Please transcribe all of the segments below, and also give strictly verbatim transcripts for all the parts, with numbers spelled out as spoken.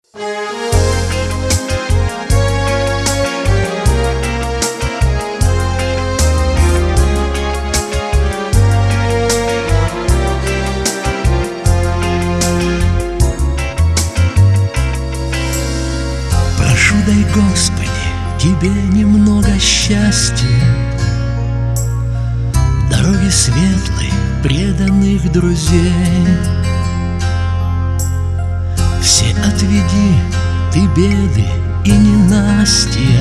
Прошу, дай, Господи, Тебе немного счастья, дороги светлой, преданных друзей. Все отведи Ты беды и ненастья,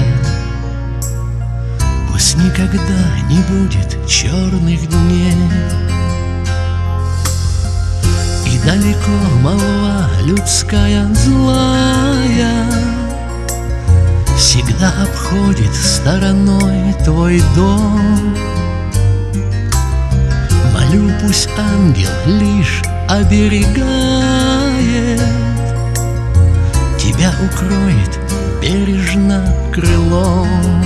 пусть никогда не будет черных дней. И далеко молва людская злая всегда обходит стороной Твой дом. Молю, пусть ангел лишь оберегает, Тебя укроет бережно крылом.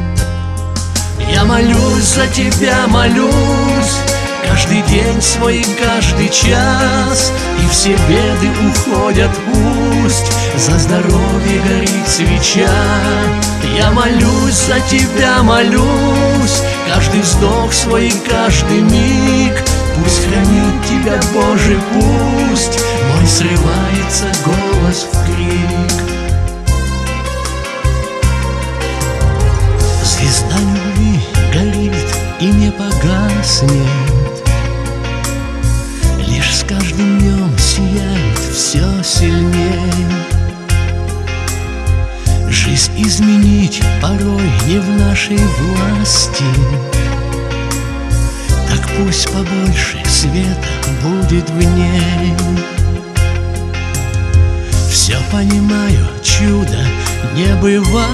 Я молюсь за Тебя, молюсь каждый день свой, каждый час, и все беды уходят пусть, за здоровье горит свеча. Я молюсь за Тебя, молюсь каждый вздох свой, каждый миг, пусть хранит Тебя, Боже, пусть мой срывается голос в крик. Звезда любви горит и не погаснет, лишь с каждым днем сияет все сильнее. Жизнь изменить порой не в нашей власти, так пусть побольше света будет в ней. Все понимаю, чудо не бывает,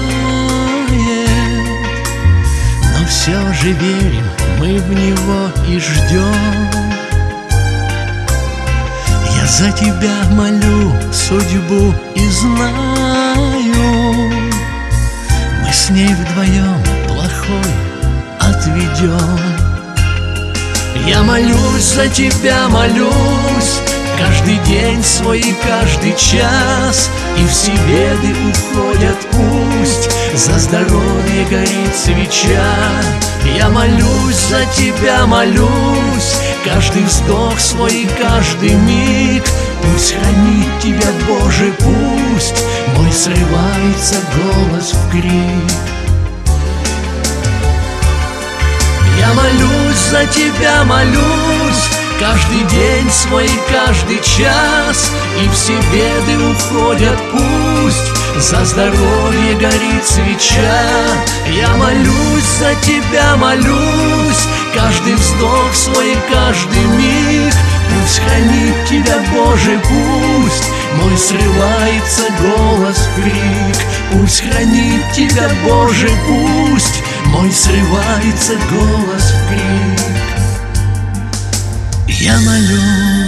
но все же верим мы в него и ждем. Я за Тебя молю судьбу и знаю, мы с ней вдвоем плохой отведем. Я молюсь за Тебя, молюсь каждый день свой и каждый час, и все беды уходят пусть, за здоровье горит свеча. Я молюсь за Тебя, молюсь каждый вздох свой и каждый миг, пусть хранит Тебя, Боже, пусть мой срывается голос в крик. Я молюсь за Тебя, молюсь каждый день свой и каждый час, и все беды уходят пусть, за здоровье горит свеча. Я молюсь за Тебя, молюсь каждый вздох свой и каждый миг, пусть хранит Тебя, Боже, пусть мой срывается голос в крик. Пусть хранит Тебя, Боже, пусть мой срывается голос в крик. Я молюсь.